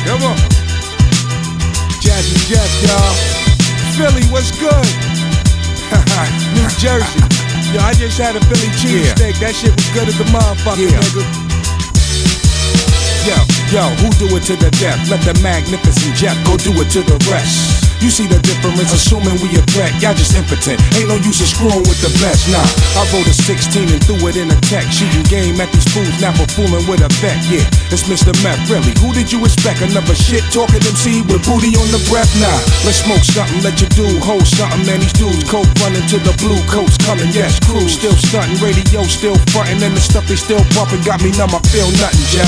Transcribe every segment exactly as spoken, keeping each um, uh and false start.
Come on. Jazzy Jeff, y'all. Philly, what's good? New Jersey. Yo, I just had a Philly cheesesteak. Yeah. That shit was good as a motherfucker, yeah. Nigga. Yo, yo, who do it to the death? Let the magnificent Jeff go do it to the rest. You see the difference, assuming we a threat. Y'all just impotent, ain't no use of screwing with the best. Nah, I wrote a sixteen and threw it in a tech. Shooting game at these fools, now for fooling with a vet. Yeah, it's Mister Meth, really. Who did you expect? Another shit talking M C with booty on the breath? Nah, let's smoke something, let you do hold something. Man, these dudes coke running to the blue coats coming. Yes, crew still stunting, radio still fronting, and the stuff they still pumping got me numb. I feel nothing, Jeff.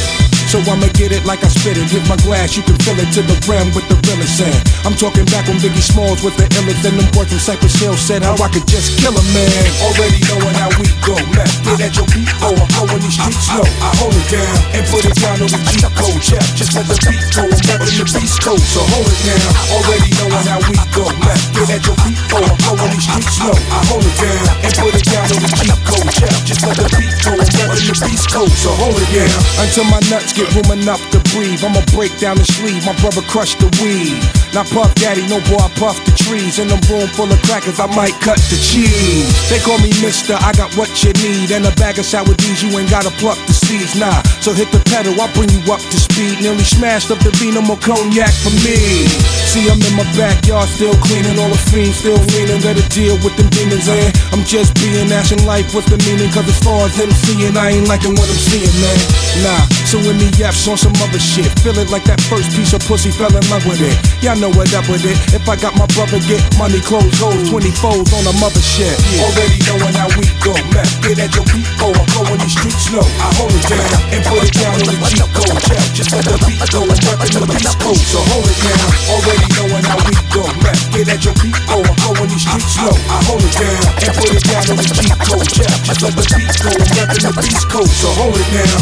So I'ma get it like I spit it. Hit my glass, you can fill it to the rim with the realest sand. I'm talking back when Biggie Smalls was the illest, and them boys from Cypress Hill said how I could just kill a man. Already knowing how we go, Meth, get at your beat, oh, I'm going these streets slow. I hold it down and put it down on the G code. Jeff, just let the beat go, I'm repping the Beast Coast, so hold it down. Already knowing how we go, Meth, get at your beat, oh, I'm going these streets slow. I hold it down and put it down on the G code. Jeff, just let the beat go, I'm repping the Beast Coast, so hold it down until my nuts get room enough to breathe. I'ma break down the sleeve, my brother crushed the weed. Not Puff Daddy, no boy, I puff the trees. In a room full of crackers, I might cut the cheese. They call me Mister, I got what you need. And a bag of sour D's, you ain't gotta pluck the seeds. Nah, so hit the pedal, I'll bring you up to speed. Nearly smashed up the Vino, more cognac for me. See, I'm in my backyard, still cleaning. All the fiends still leaning, better deal with them demons, and I'm just being asking life, what's the meaning? Cause as far as him seeing, I ain't liking what I'm seeing, man. Nah, so when the F's on some other shit, feel it like that first piece of pussy, fell in love with it. Y'all know what up with it. If I got my brother get money, clothes, hoes, twenty folds on a mother shit. Yeah. Already knowing how we go, Meth, get at your beat, oh, I'm going these streets slow. I hold it down and put it down on the G code. Jeff, just let the beat go, I'm repping the Beast Coast, so hold it down. Already knowing how we go, Meth, get at your beat, oh, I'm going these streets slow. I hold it down and put it down on the G code. Jeff, just let the beat go, I'm repping the Beast Coast, so hold it down.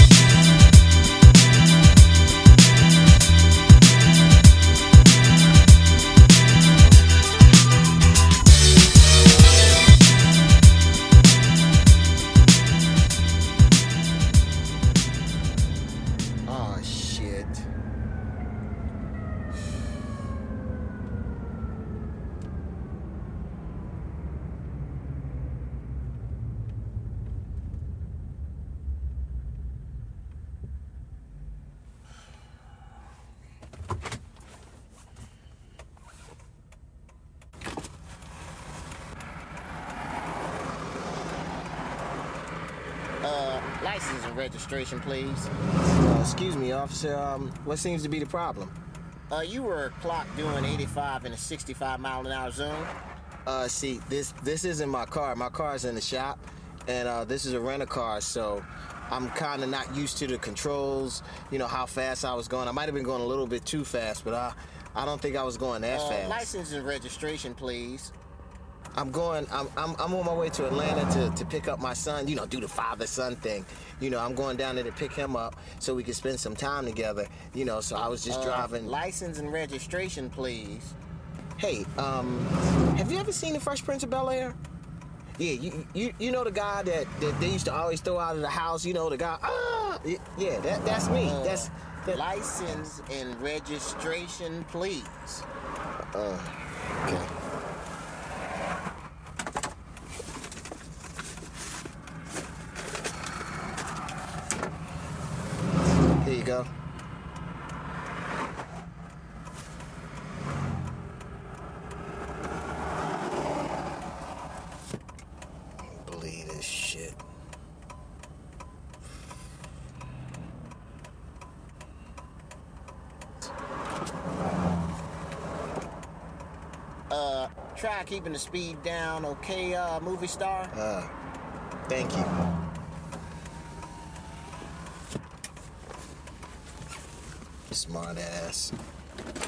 License and registration, please. Uh, excuse me, officer. Um, what seems to be the problem? Uh, you were clocked doing eighty-five in a sixty-five mile an hour zone. Uh, see, this this isn't my car. My car's in the shop, and uh, this is a rent-a-car, so I'm kind of not used to the controls. You know how fast I was going. I might have been going a little bit too fast, but I I don't think I was going that uh, fast. License and registration, please. I'm going, I'm, I'm, I'm on my way to Atlanta to, to pick up my son, you know, do the father-son thing. You know, I'm going down there to pick him up so we can spend some time together, you know, so I was just uh, driving. License and registration, please. Hey, um, have you ever seen The Fresh Prince of Bel-Air? Yeah, you, you you know the guy that, that they used to always throw out of the house, you know, the guy, ah, yeah, that that's me, uh, that's. That. License and registration, please. Uh, okay. Here you go. Believe this shit. Uh, try keeping the speed down, okay, uh, movie star? Uh, thank you. Smart ass.